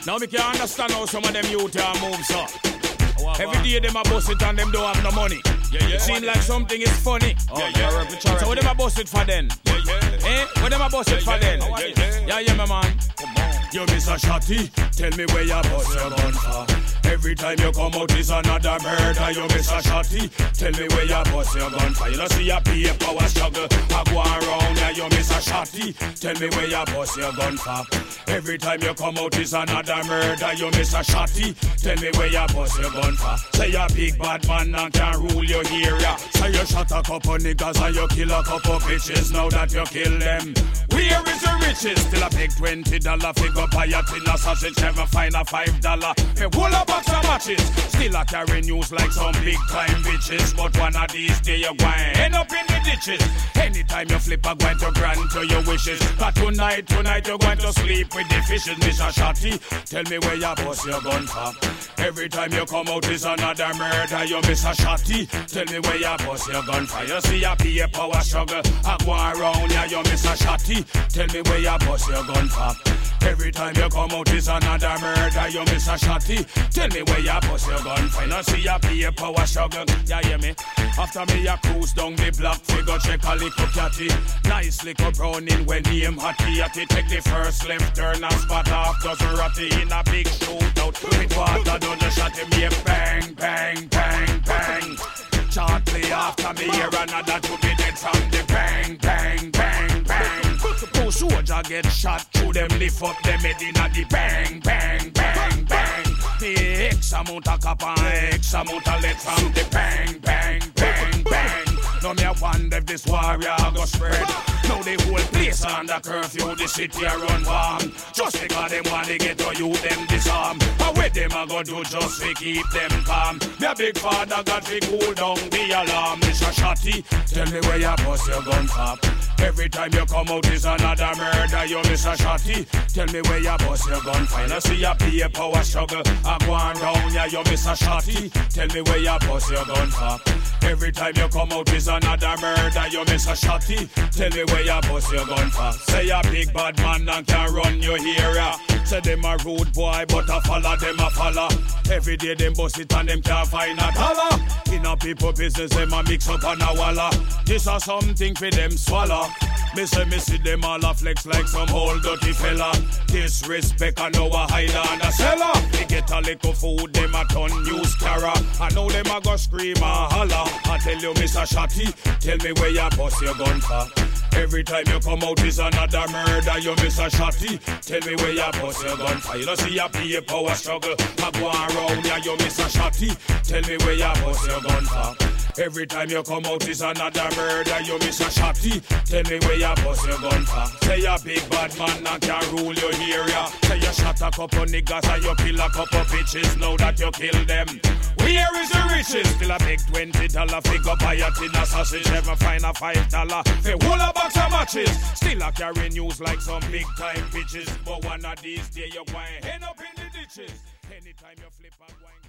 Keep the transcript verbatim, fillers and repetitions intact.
Now me can understand how some of them youth are move so. Every day them a bust it and them don't have no money. Yeah, yeah. It seems like something is funny. Oh, yeah, yeah. So what them a bust it for then? Yeah, yeah. Eh? What them a bust it for then? Yeah, yeah, yeah, yeah, my man. Come on. You miss a shotty, tell me where you bust your gun for. Every time you come out is another murder. You miss a shotty, tell me where you bust your gun for. You don't see a paper was struggle, I go around. Yeah, you miss a shotty, tell me where you bust your gun for. Every time you come out is another murder. You miss a shotty, tell me where you bust your gun for. Say you big bad man and can rule your area. Say you shot a couple niggas and you kill a couple bitches. Now that you kill them, where is the riches? Still a big twenty dollar figure buy a tin of sausage, never find a five dollar. Hey, whole a box of matches. Still a carry news like some big time bitches. But one of these days you going end up in the ditches. Anytime you flip a going to grant to your wishes. But tonight, tonight you're going to sleep with the fishes. Mister Shotty, tell me where you bust your gun for. Every time you come out is another murder. You miss a Shotty, tell me where you bust your gun for. You see a be a power struggle, I go around ya. You miss a Shotty, tell me where you bust your gun for. Every time you come out is another murder. You miss a Shotty, tell me where you bust your gun for. You see a be a power struggle, ya hear me? After me a cruise down the block, figure check a little catty. Nice little browning when the aim hotty. Yatty take the first left turn and spot off dozen ratty in a big shootout. With water down the shot him here, bang, bang, bang, bang. Shortly after me hear another to be dead from the bang, bang, bang, bang. Two soldier get shot through them, lift up them head in a the bang, bang, bang, bang. The X amount of cap and X amount of lead from the bang, bang, bang, bang. Now me a wonder if this warrior go spread. Now the whole place under curfew, the city a run warm. Just because them want to get to you, them disarm. And what them a go do just to keep them calm. Me a big father got to cool down the alarm. Mister Shotty, tell me where you bust your gun for. Every time you come out is another murder. You Mister Shotty, tell me where you bust your gun for. You see a be a power struggle, I go on down ya. You Mister Shotty, tell me where you bust your gun for. Every time you come out is another murder. You Mister Shotty, tell me where you bust your gun for. Say a big bad man and can run your area. Say them a rude boy but a follow them a follow. Every day them bust it and them can't find a dollar. In a people business them a mix up on a walla. This a something for them swallow. Me say me see them all a flex like some old dirty fella. Disrespect I know a hider and a seller. They get a little food them a ton news carrier. I know them a go scream and holler. I tell you Mister Shotty, tell me where you bust your gun for. Every time you come out is another murder. You Mister Shotty, tell me where you bust your gun for. You don't see a be a power struggle, I go around ya. You Mister Shotty, tell me where you bust your gun for. Every time you come out is another murder. You Mister Shotty, tell me where you bust your gun for. Say a big bad man and can rule your area. Say you shot a couple niggas and you kill a couple bitches. Now that you kill them, where is the riches? Still a big twenty dollar figure buy a tin of sausage, never find a five dollar. Hey, whole a box of matches. Still a carry news like some big time bitches. But one of these days you're going end up in the ditches. Anytime you flip a wine.